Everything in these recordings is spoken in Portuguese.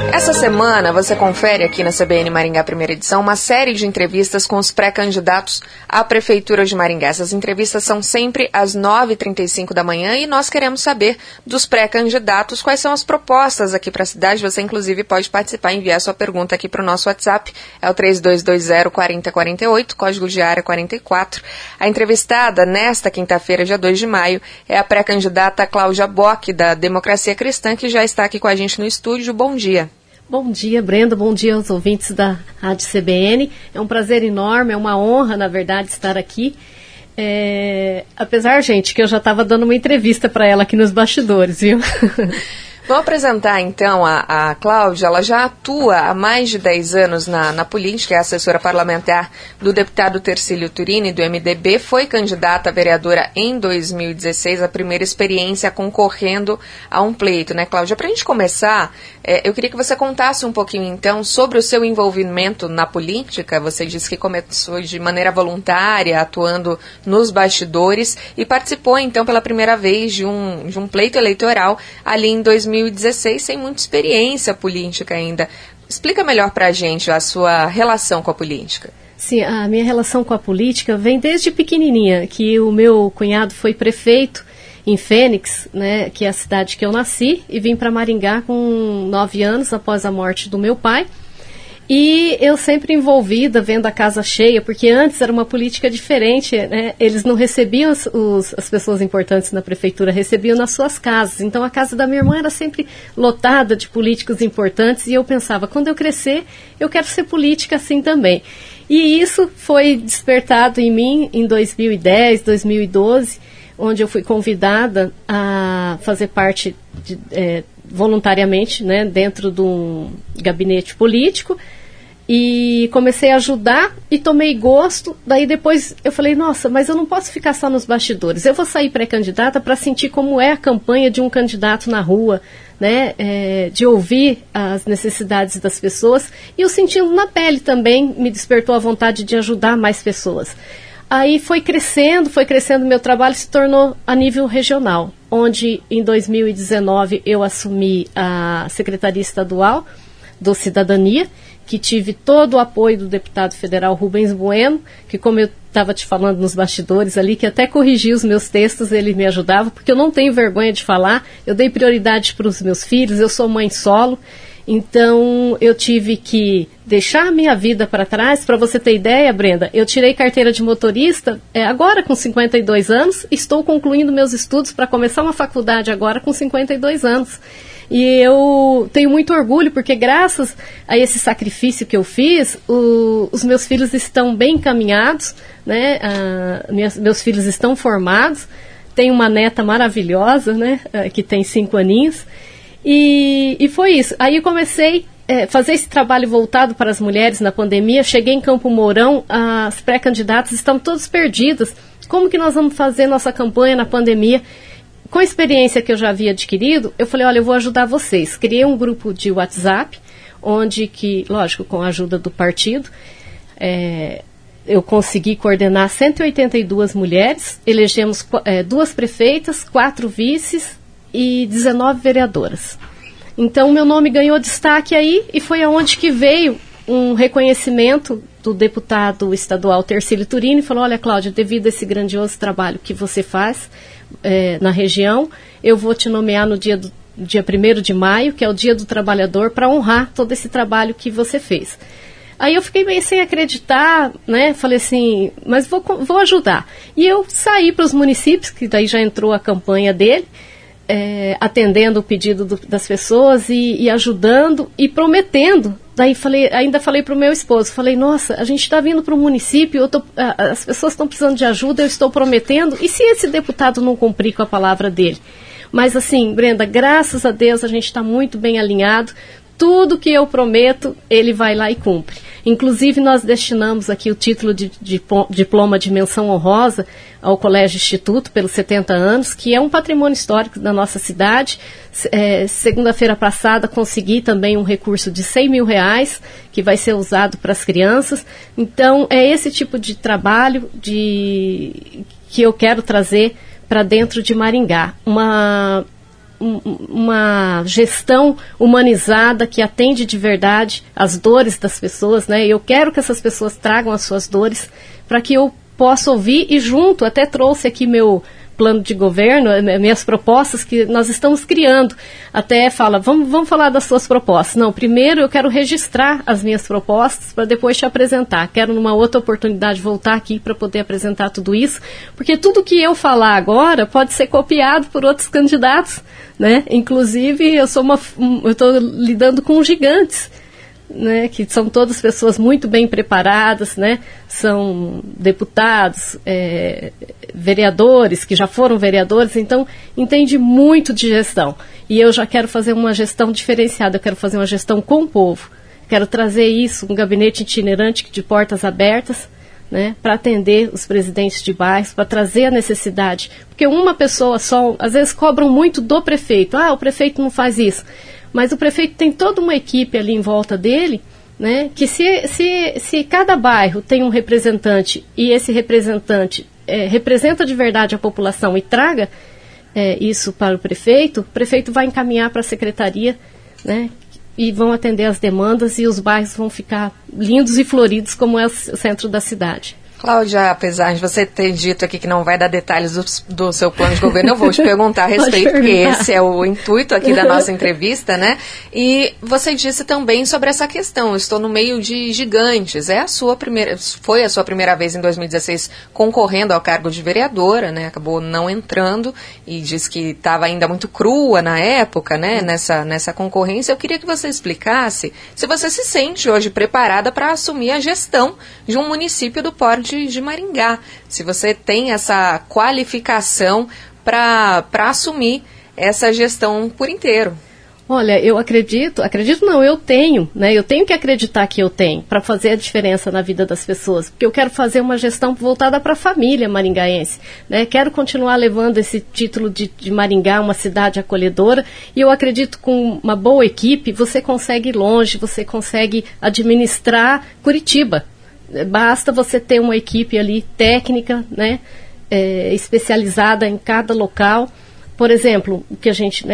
Essa semana você confere aqui na CBN Maringá Primeira Edição uma série de entrevistas com os pré-candidatos à Prefeitura de Maringá. Essas entrevistas são sempre às 9h35 da manhã e nós queremos saber dos pré-candidatos quais são as propostas aqui para a cidade. Você inclusive pode participar e enviar sua pergunta aqui para o nosso WhatsApp, é o 3220-4048, código de área 44. A entrevistada nesta quinta-feira, dia 2 de maio, é a pré-candidata Cláudia Bock, da Democracia Cristã, que já está aqui com a gente no estúdio. Bom dia. Bom dia, Brenda. Bom dia aos ouvintes da Rádio CBN. É um prazer enorme, é uma honra, na verdade, estar aqui. Apesar, gente, que eu já estava dando uma entrevista para ela aqui nos bastidores, viu? Vamos apresentar, então, a Cláudia. Ela já atua há mais de 10 anos na política, é assessora parlamentar do deputado Tercílio Turini, do MDB, foi candidata a vereadora em 2016, a primeira experiência concorrendo a um pleito, né, Cláudia? Para a gente começar, eu queria que você contasse um pouquinho, então, sobre o seu envolvimento na política. Você disse que começou de maneira voluntária, atuando nos bastidores, e participou, então, pela primeira vez de um pleito eleitoral ali em 2016, sem muita experiência política ainda. Explica melhor para a gente a sua relação com a política. Sim, a minha relação com a política vem desde pequenininha, que o meu cunhado foi prefeito em Fênix, né, que é a cidade que eu nasci, e vim para Maringá com 9 anos após a morte do meu pai. E eu sempre envolvida, vendo a casa cheia, porque antes era uma política diferente, né? Eles não recebiam as pessoas importantes na prefeitura, recebiam nas suas casas. Então a casa da minha irmã era sempre lotada de políticos importantes e eu pensava, quando eu crescer, eu quero ser política assim também. E isso foi despertado em mim em 2010, 2012, onde eu fui convidada a fazer parte voluntariamente, né, dentro de um gabinete político, e comecei a ajudar e tomei gosto. Daí depois eu falei, nossa, mas eu não posso ficar só nos bastidores, eu vou sair pré-candidata para sentir como é a campanha de um candidato na rua, né, de ouvir as necessidades das pessoas, e eu sentindo na pele também me despertou a vontade de ajudar mais pessoas. Aí foi crescendo meu trabalho, se tornou a nível regional, onde em 2019 eu assumi a Secretaria Estadual do Cidadania, que tive todo o apoio do deputado federal Rubens Bueno, que, como eu estava te falando nos bastidores ali, que até corrigia os meus textos, ele me ajudava, porque eu não tenho vergonha de falar, eu dei prioridade para os meus filhos, eu sou mãe solo. Então, eu tive que deixar a minha vida para trás. Para você ter ideia, Brenda, eu tirei carteira de motorista agora com 52 anos, estou concluindo meus estudos para começar uma faculdade agora com 52 anos. E eu tenho muito orgulho, porque graças a esse sacrifício que eu fiz, os meus filhos estão bem encaminhados, né? Meus filhos estão formados, tenho uma neta maravilhosa, né? Que tem 5 aninhos. E foi isso. Aí eu comecei a fazer esse trabalho voltado para as mulheres na pandemia. Cheguei em Campo Mourão, as pré-candidatas estão todas perdidas. Como que nós vamos fazer nossa campanha na pandemia? Com a experiência que eu já havia adquirido, eu falei, olha, eu vou ajudar vocês. Criei um grupo de WhatsApp, onde que, lógico, com a ajuda do partido, eu consegui coordenar 182 mulheres, elegemos 2 prefeitas, 4 vices, e 19 vereadoras. Então, meu nome ganhou destaque aí, e foi aonde que veio um reconhecimento do deputado estadual Tercílio Turini, e falou, olha, Cláudia, devido a esse grandioso trabalho que você faz na região, eu vou te nomear no dia 1º de maio, que é o Dia do Trabalhador, para honrar todo esse trabalho que você fez. Aí eu fiquei meio sem acreditar, né? Falei assim, mas vou ajudar. E eu saí para os municípios, que daí já entrou a campanha dele, atendendo o pedido das pessoas e ajudando e prometendo. Daí ainda falei para o meu esposo, falei, nossa, a gente está vindo para o município, as pessoas estão precisando de ajuda, eu estou prometendo, e se esse deputado não cumprir com a palavra dele? Mas assim, Brenda, graças a Deus a gente está muito bem alinhado, tudo que eu prometo, ele vai lá e cumpre. Inclusive, nós destinamos aqui o título de diploma de menção honrosa ao Colégio Instituto pelos 70 anos, que é um patrimônio histórico da nossa cidade. Segunda-feira passada, consegui também um recurso de R$100 mil, que vai ser usado para as crianças. Então, é esse tipo de trabalho que eu quero trazer para dentro de Maringá. uma gestão humanizada que atende de verdade as dores das pessoas, né? Eu quero que essas pessoas tragam as suas dores para que eu possa ouvir e junto, até trouxe aqui meu plano de governo, minhas propostas que nós estamos criando. Até fala, vamos falar das suas propostas. Não, primeiro eu quero registrar as minhas propostas para depois te apresentar. Quero numa outra oportunidade voltar aqui para poder apresentar tudo isso, porque tudo que eu falar agora pode ser copiado por outros candidatos, né? Inclusive eu estou lidando com gigantes, né, que são todas pessoas muito bem preparadas, né, são deputados, vereadores, que já foram vereadores, então entende muito de gestão. E eu já quero fazer uma gestão diferenciada, eu quero fazer uma gestão com o povo. Quero trazer isso, um gabinete itinerante de portas abertas, né, para atender os presidentes de bairros, para trazer a necessidade. Porque uma pessoa só, às vezes cobram muito do prefeito. O prefeito não faz isso. Mas o prefeito tem toda uma equipe ali em volta dele, né, que se cada bairro tem um representante e esse representante representa de verdade a população e traga isso para o prefeito vai encaminhar para a secretaria, né, e vão atender as demandas e os bairros vão ficar lindos e floridos como é o centro da cidade. Cláudia, apesar de você ter dito aqui que não vai dar detalhes do seu plano de governo, eu vou te perguntar a respeito, porque esse é o intuito aqui da nossa entrevista, né? E você disse também sobre essa questão, eu estou no meio de gigantes, foi a sua primeira vez em 2016 concorrendo ao cargo de vereadora, né? Acabou não entrando e disse que estava ainda muito crua na época, né? Nessa concorrência. Eu queria que você explicasse se você se sente hoje preparada para assumir a gestão de um município do porte de Maringá, se você tem essa qualificação para assumir essa gestão por inteiro. Olha, eu acredito não, eu tenho, né? Eu tenho que acreditar que eu tenho, para fazer a diferença na vida das pessoas, porque eu quero fazer uma gestão voltada para a família maringaense, né? Quero continuar levando esse título de Maringá, uma cidade acolhedora, e eu acredito que com uma boa equipe, você consegue ir longe, você consegue administrar Curitiba. Basta você ter uma equipe ali técnica, né, especializada em cada local. Por exemplo, o que a gente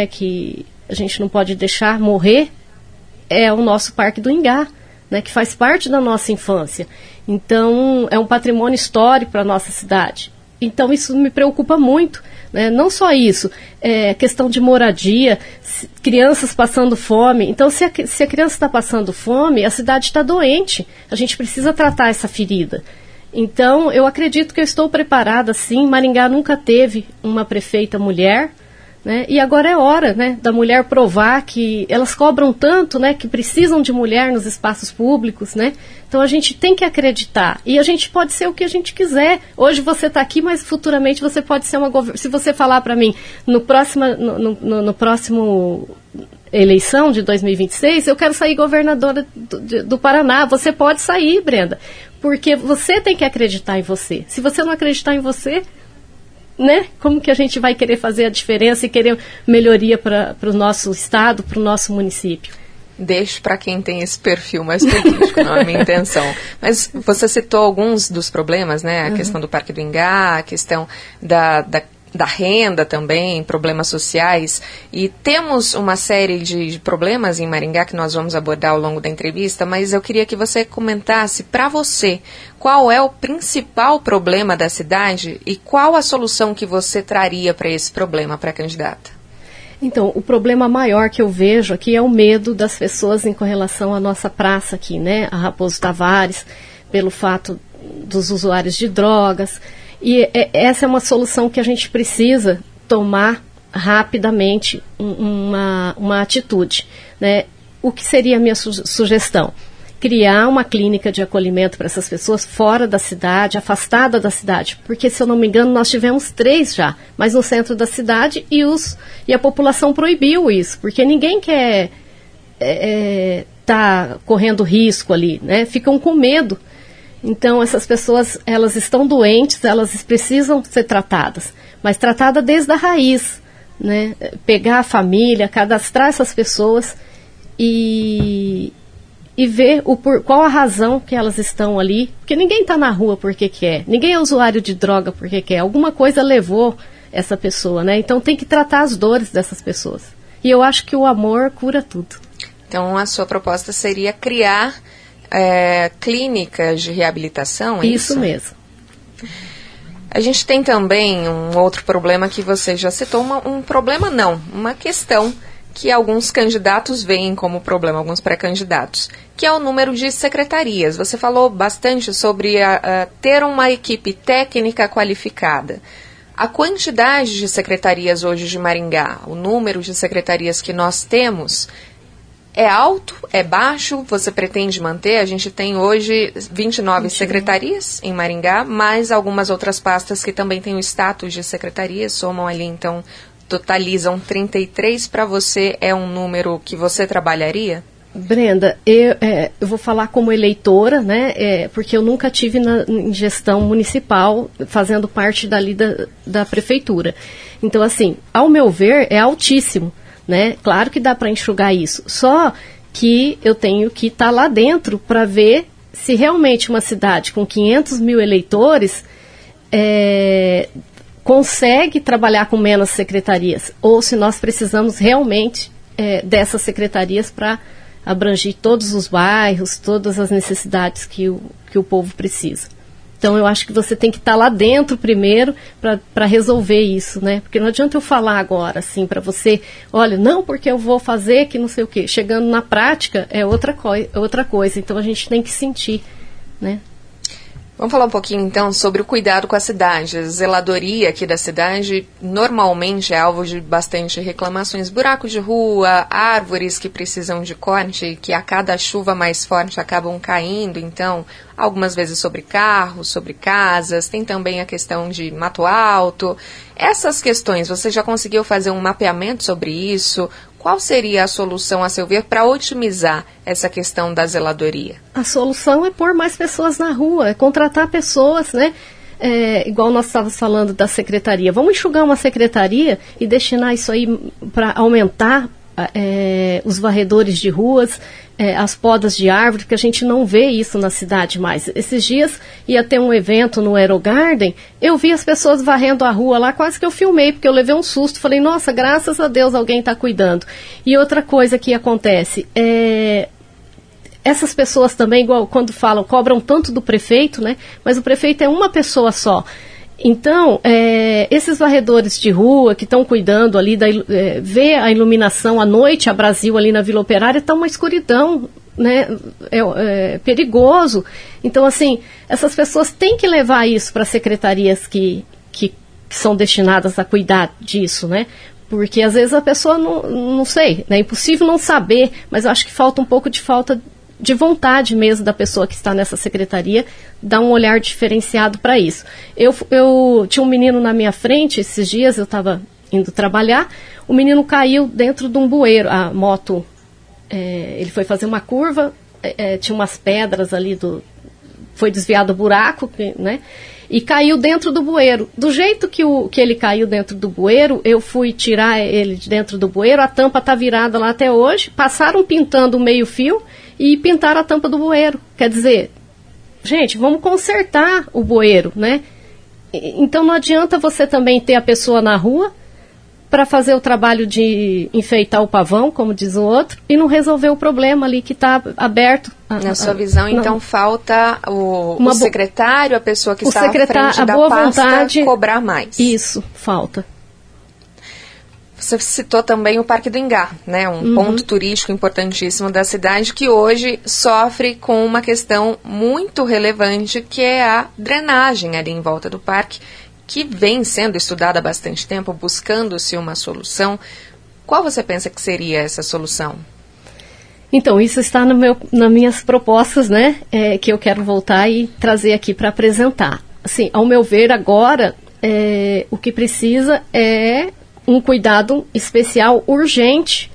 não pode deixar morrer é o nosso Parque do Ingá, né, que faz parte da nossa infância. Então, é um patrimônio histórico para a nossa cidade. Então, isso me preocupa muito, né? Não só isso, questão de moradia, crianças passando fome. Então, se a criança está passando fome, a cidade está doente. A gente precisa tratar essa ferida. Então, eu acredito que eu estou preparada, sim. Maringá nunca teve uma prefeita mulher, né? E agora é hora, né, da mulher provar que elas cobram tanto, né, que precisam de mulher nos espaços públicos, né? Então a gente tem que acreditar. E a gente pode ser o que a gente quiser. Hoje você está aqui, mas futuramente você pode ser uma governadora. Se você falar para mim, no próximo eleição de 2026, eu quero sair governadora do Paraná. Você pode sair, Brenda. Porque você tem que acreditar em você. Se você não acreditar em você, né? Como que a gente vai querer fazer a diferença e querer melhoria para o nosso estado, para o nosso município? Deixo para quem tem esse perfil mais político, não é a minha intenção. Mas você citou alguns dos problemas, né? A questão do Parque do Ingá, a questão da renda também, problemas sociais, e temos uma série de problemas em Maringá que nós vamos abordar ao longo da entrevista, mas eu queria que você comentasse para você qual é o principal problema da cidade e qual a solução que você traria para esse problema para a candidata. Então, o problema maior que eu vejo aqui é o medo das pessoas com relação à nossa praça aqui, né, a Raposo Tavares, pelo fato dos usuários de drogas. E essa é uma solução que a gente precisa tomar rapidamente uma atitude, né? O que seria a minha sugestão? Criar uma clínica de acolhimento para essas pessoas fora da cidade, afastada da cidade. Porque, se eu não me engano, nós tivemos 3 já, mas no centro da cidade e a população proibiu isso, porque ninguém quer tá correndo risco ali, né? Ficam com medo. Então, essas pessoas, elas estão doentes, elas precisam ser tratadas, mas tratada desde a raiz, né? Pegar a família, cadastrar essas pessoas e ver qual a razão que elas estão ali, porque ninguém está na rua porque quer, ninguém é usuário de droga porque quer, alguma coisa levou essa pessoa, né? Então tem que tratar as dores dessas pessoas. E eu acho que o amor cura tudo. Então a sua proposta seria criar clínicas de reabilitação? Isso mesmo. A gente tem também um outro problema que você já citou, um problema não, uma questão que alguns candidatos veem como problema, alguns pré-candidatos, que é o número de secretarias. Você falou bastante sobre ter uma equipe técnica qualificada. A quantidade de secretarias hoje de Maringá, o número de secretarias que nós temos, é alto, é baixo? Você pretende manter? A gente tem hoje 29 secretarias em Maringá, mais algumas outras pastas que também têm o status de secretarias, somam ali, então, totalizam 33. Para você, é um número que você trabalharia? Brenda, eu vou falar como eleitora, né, porque eu nunca tive em gestão municipal, fazendo parte dali da prefeitura. Então, assim, ao meu ver, é altíssimo, né? Claro que dá para enxugar isso, só que eu tenho que estar lá dentro para ver se realmente uma cidade com 500 mil eleitores consegue trabalhar com menos secretarias, ou se nós precisamos realmente dessas secretarias para abranger todos os bairros, todas as necessidades que o povo precisa. Então, eu acho que você tem que estar lá dentro primeiro para resolver isso, né? Porque não adianta eu falar agora, assim, para você, olha, não, porque eu vou fazer que não sei o quê. Chegando na prática, é outra coisa. Então, a gente tem que sentir, né? Vamos falar um pouquinho, então, sobre o cuidado com a cidade. A zeladoria aqui da cidade normalmente é alvo de bastante reclamações. Buracos de rua, árvores que precisam de corte, que a cada chuva mais forte acabam caindo. Então, algumas vezes sobre carros, sobre casas. Tem também a questão de mato alto. Essas questões, você já conseguiu fazer um mapeamento sobre isso? Qual seria a solução, a seu ver, para otimizar essa questão da zeladoria? A solução é pôr mais pessoas na rua, é contratar pessoas, né? Igual nós estávamos falando da secretaria. Vamos enxugar uma secretaria e destinar isso aí para aumentar os varredores de ruas, as podas de árvore, porque a gente não vê isso na cidade mais. Esses dias ia ter um evento no Aerogarden, eu vi as pessoas varrendo a rua lá, quase que eu filmei, porque eu levei um susto, falei, nossa, graças a Deus alguém está cuidando. E outra coisa que acontece, essas pessoas também, igual quando falam, cobram tanto do prefeito, né? Mas o prefeito é uma pessoa só. Então, esses varredores de rua que estão cuidando ali, ver a iluminação à noite, a Brasil ali na Vila Operária, está uma escuridão, né? É perigoso. Então, assim, essas pessoas têm que levar isso para secretarias que são destinadas a cuidar disso, né? Porque às vezes a pessoa não sei, né? É impossível não saber, mas eu acho que falta um pouco de vontade mesmo da pessoa que está nessa secretaria, dar um olhar diferenciado para isso. Eu tinha um menino na minha frente, esses dias eu estava indo trabalhar, o menino caiu dentro de um bueiro, a moto, ele foi fazer uma curva, tinha umas pedras ali, foi desviado o buraco, né? E caiu dentro do bueiro. Do jeito que ele caiu dentro do bueiro, eu fui tirar ele de dentro do bueiro, a tampa está virada lá até hoje, passaram pintando o meio-fio e pintaram a tampa do bueiro. Quer dizer, gente, vamos consertar o bueiro, né? Então não adianta você também ter a pessoa na rua para fazer o trabalho de enfeitar o pavão, como diz o outro, e não resolver o problema ali que está aberto. Na sua visão, então, falta o secretário, a pessoa que está à frente da pasta, cobrar mais. Isso, falta. Você citou também o Parque do Ingá, né? Um ponto turístico importantíssimo da cidade que hoje sofre com uma questão muito relevante, que é a drenagem ali em volta do parque, que vem sendo estudada há bastante tempo, buscando-se uma solução. Qual você pensa que seria essa solução? Então, isso está nas minhas propostas, né? Que eu quero voltar e trazer aqui para apresentar. Assim, ao meu ver, agora, o que precisa é um cuidado especial urgente,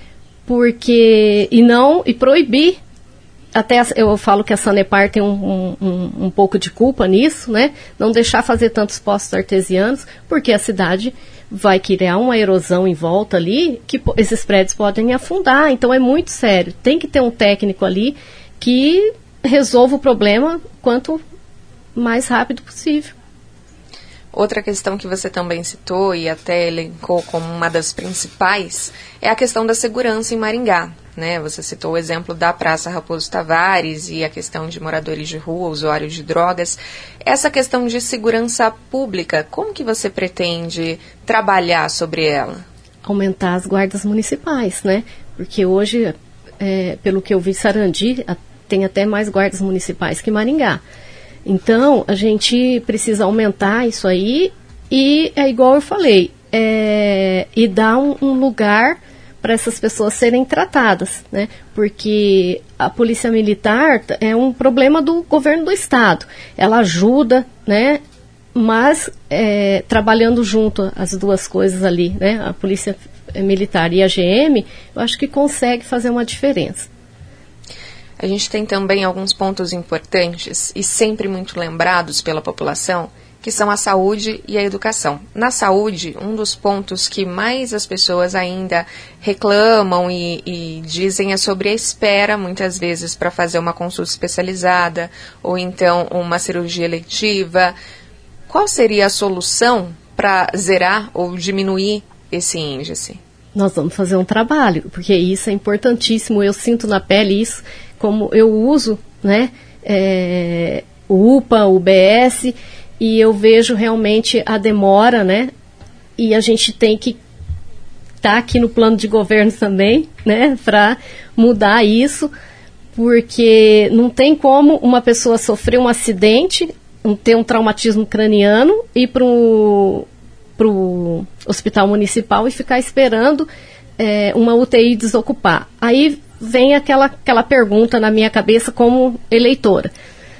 e proibir, até eu falo que a Sanepar tem um pouco de culpa nisso, né? Não deixar fazer tantos poços artesianos, porque a cidade vai criar uma erosão em volta ali, que esses prédios podem afundar, então é muito sério. Tem que ter um técnico ali que resolva o problema quanto mais rápido possível. Outra questão que você também citou e até elencou como uma das principais é a questão da segurança em Maringá, né? Você citou o exemplo da Praça Raposo Tavares e a questão de moradores de rua, usuários de drogas. Essa questão de segurança pública, como que você pretende trabalhar sobre ela? Aumentar as guardas municipais, né? Porque hoje, pelo que eu vi, Sarandi tem até mais guardas municipais que Maringá. Então, a gente precisa aumentar isso aí e é igual eu falei, e dar um lugar para essas pessoas serem tratadas, né? Porque a polícia militar é um problema do governo do estado. Ela ajuda, né? Mas trabalhando junto as duas coisas ali, né? A polícia militar e a GM, eu acho que consegue fazer uma diferença. A gente tem também alguns pontos importantes e sempre muito lembrados pela população, que são a saúde e a educação. Na saúde, um dos pontos que mais as pessoas ainda reclamam e dizem é sobre a espera, muitas vezes, para fazer uma consulta especializada ou então uma cirurgia eletiva. Qual seria a solução para zerar ou diminuir esse índice? Nós vamos fazer um trabalho, porque isso é importantíssimo. Eu sinto na pele isso, como eu uso, né, o UPA, o UBS, e eu vejo realmente a demora, né, e a gente tem que estar aqui no plano de governo também, né, para mudar isso, porque não tem como uma pessoa sofrer um acidente, ter um traumatismo craniano, ir para o hospital municipal e ficar esperando uma UTI desocupar. Aí vem aquela pergunta na minha cabeça como eleitora.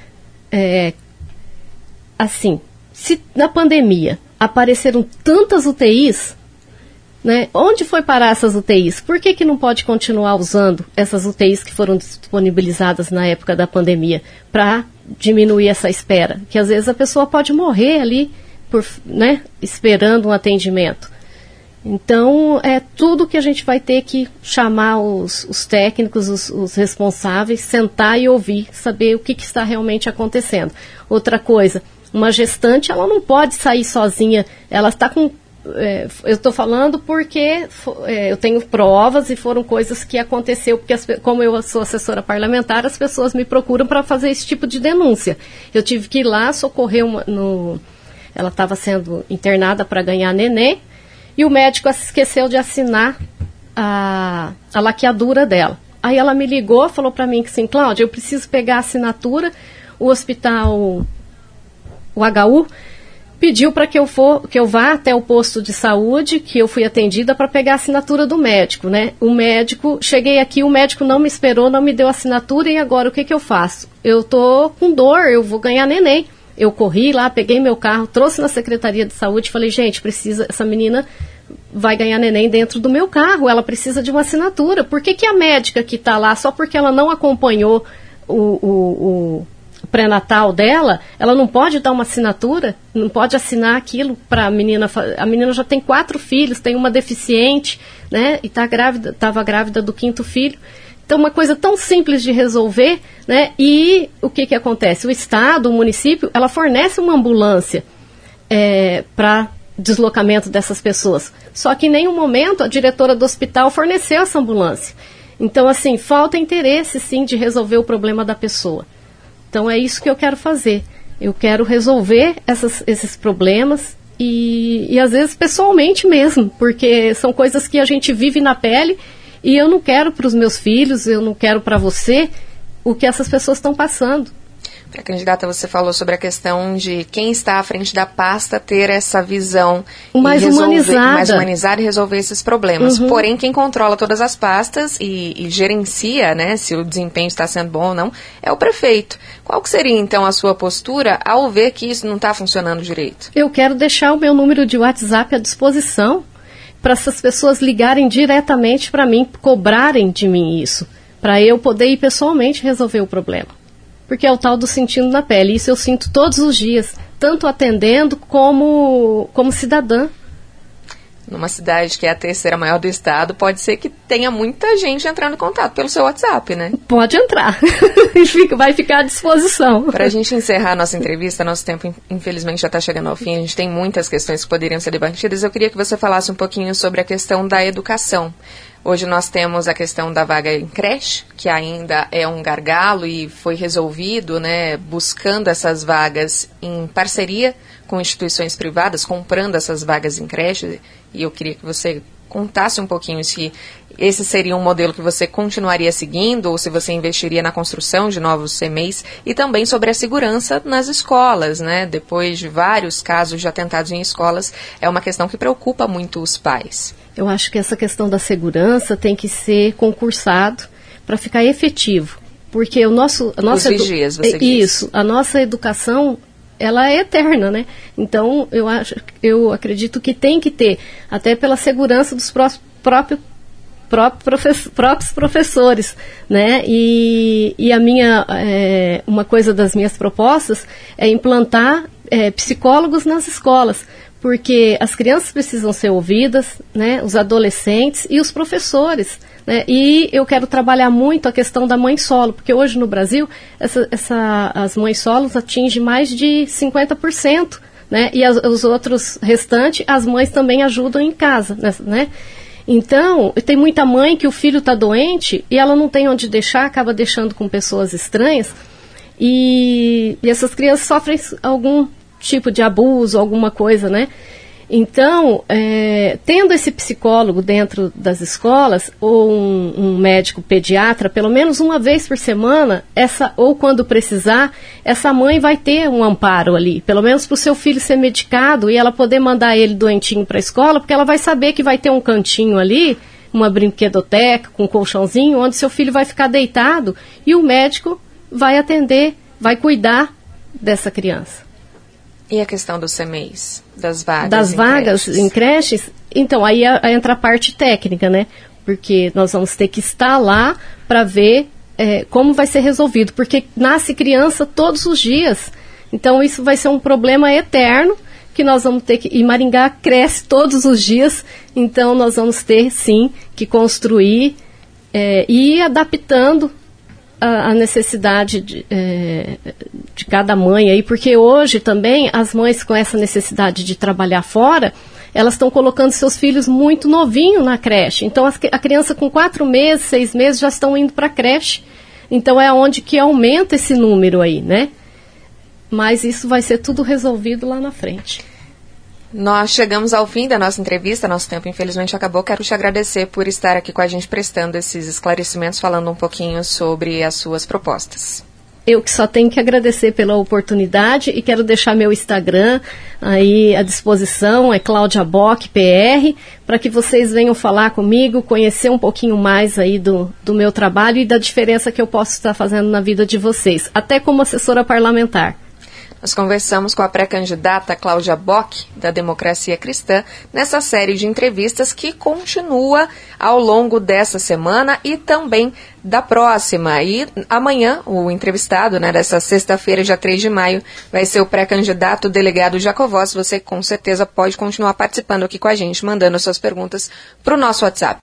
Assim, se na pandemia apareceram tantas UTIs, né, onde foi parar essas UTIs? Por que não pode continuar usando essas UTIs que foram disponibilizadas na época da pandemia para diminuir essa espera? Que às vezes a pessoa pode morrer ali, né, esperando um atendimento. Então, é tudo que a gente vai ter que chamar os técnicos, os responsáveis, sentar e ouvir, saber o que está realmente acontecendo. Outra coisa, uma gestante, ela não pode sair sozinha, ela está com... eu estou falando porque eu tenho provas e foram coisas que aconteceu, porque como eu sou assessora parlamentar, as pessoas me procuram para fazer esse tipo de denúncia. Eu tive que ir lá socorrer ela estava sendo internada para ganhar neném, e o médico esqueceu de assinar a laqueadura dela. Aí ela me ligou, falou para mim que assim, Cláudia, eu preciso pegar a assinatura, o hospital, o HU, pediu para que eu vá até o posto de saúde, que eu fui atendida para pegar a assinatura do médico, né? O médico, cheguei aqui, o médico não me esperou, não me deu a assinatura, e agora o que eu faço? Eu tô com dor, eu vou ganhar neném. Eu corri lá, peguei meu carro, trouxe na Secretaria de Saúde e falei, gente, essa menina vai ganhar neném dentro do meu carro, ela precisa de uma assinatura. Por que a médica que está lá, só porque ela não acompanhou o pré-natal dela, ela não pode dar uma assinatura, não pode assinar aquilo para a menina? A menina já tem 4 filhos, tem uma deficiente, né, e estava grávida do 5º filho. Então, uma coisa tão simples de resolver, né? E o que acontece? O Estado, o município, ela fornece uma ambulância para deslocamento dessas pessoas. Só que em nenhum momento a diretora do hospital forneceu essa ambulância. Então, assim, falta interesse, sim, de resolver o problema da pessoa. Então, é isso que eu quero fazer. Eu quero resolver esses problemas e, às vezes, pessoalmente mesmo, porque são coisas que a gente vive na pele. E eu não quero para os meus filhos, eu não quero para você o que essas pessoas estão passando. Candidata, você falou sobre a questão de quem está à frente da pasta ter essa visão mais humanizada e resolver esses problemas. Uhum. Porém, quem controla todas as pastas e gerencia, né, se o desempenho está sendo bom ou não, é o prefeito. Qual que seria, então, a sua postura ao ver que isso não está funcionando direito? Eu quero deixar o meu número de WhatsApp à disposição para essas pessoas ligarem diretamente para mim, cobrarem de mim isso, para eu poder ir pessoalmente resolver o problema. Porque é o tal do sentindo na pele. Isso eu sinto todos os dias, tanto atendendo como cidadã. numa cidade que é a terceira maior do estado, pode ser que tenha muita gente entrando em contato pelo seu WhatsApp, né? Pode entrar. Vai ficar à disposição. Para a gente encerrar a nossa entrevista, nosso tempo, infelizmente, já está chegando ao fim. A gente tem muitas questões que poderiam ser debatidas. Eu queria que você falasse um pouquinho sobre a questão da educação. Hoje nós temos a questão da vaga em creche, que ainda é um gargalo e foi resolvido, né, buscando essas vagas em parceria com instituições privadas, comprando essas vagas em creche. E eu queria que você contasse um pouquinho se esse seria um modelo que você continuaria seguindo ou se você investiria na construção de novos CMEIs, e também sobre a segurança nas escolas, né? Depois de vários casos de atentados em escolas, é uma questão que preocupa muito os pais. Eu acho que essa questão da segurança tem que ser concursado para ficar efetivo, porque a nossa a nossa educação, ela é eterna, né? Então eu acredito que tem que ter, até pela segurança dos próprios professores, né? E uma coisa das minhas propostas é implantar psicólogos nas escolas, porque as crianças precisam ser ouvidas, né? Os adolescentes e os professores, né? E eu quero trabalhar muito a questão da mãe solo, porque hoje no Brasil as mães solos atingem mais de 50%, né? E os outros restantes, as mães também ajudam em casa, né? Então, tem muita mãe que o filho está doente e ela não tem onde deixar, acaba deixando com pessoas estranhas, e essas crianças sofrem algum tipo de abuso, alguma coisa, né? Então, tendo esse psicólogo dentro das escolas, ou um médico pediatra, pelo menos uma vez por semana, ou quando precisar, essa mãe vai ter um amparo ali, pelo menos para o seu filho ser medicado e ela poder mandar ele doentinho para a escola, porque ela vai saber que vai ter um cantinho ali, uma brinquedoteca com um colchãozinho, onde seu filho vai ficar deitado e o médico vai atender, vai cuidar dessa criança. E a questão dos CMEIs, das vagas? Das vagas em creches, então aí entra a parte técnica, né? Porque nós vamos ter que estar lá para ver como vai ser resolvido, porque nasce criança todos os dias. Então isso vai ser um problema eterno, que nós vamos ter que... E Maringá cresce todos os dias, então nós vamos ter, sim, que construir e ir adaptando a necessidade de cada mãe aí, porque hoje também as mães com essa necessidade de trabalhar fora, elas estão colocando seus filhos muito novinho na creche. Então a criança com 4 meses, 6 meses já estão indo para a creche. Então é onde que aumenta esse número aí, né? Mas isso vai ser tudo resolvido lá na frente. Nós chegamos ao fim da nossa entrevista, nosso tempo infelizmente acabou. Quero te agradecer por estar aqui com a gente prestando esses esclarecimentos, falando um pouquinho sobre as suas propostas. Eu que só tenho que agradecer pela oportunidade e quero deixar meu Instagram aí à disposição, é Cláudia Bock PR, para que vocês venham falar comigo, conhecer um pouquinho mais aí do meu trabalho e da diferença que eu posso estar fazendo na vida de vocês, até como assessora parlamentar. Nós conversamos com a pré-candidata Cláudia Bock, da Democracia Cristã, nessa série de entrevistas que continua ao longo dessa semana e também da próxima. E amanhã, o entrevistado, né, dessa sexta-feira, dia 3 de maio, vai ser o pré-candidato delegado Jacovós. Você com certeza pode continuar participando aqui com a gente, mandando suas perguntas para o nosso WhatsApp.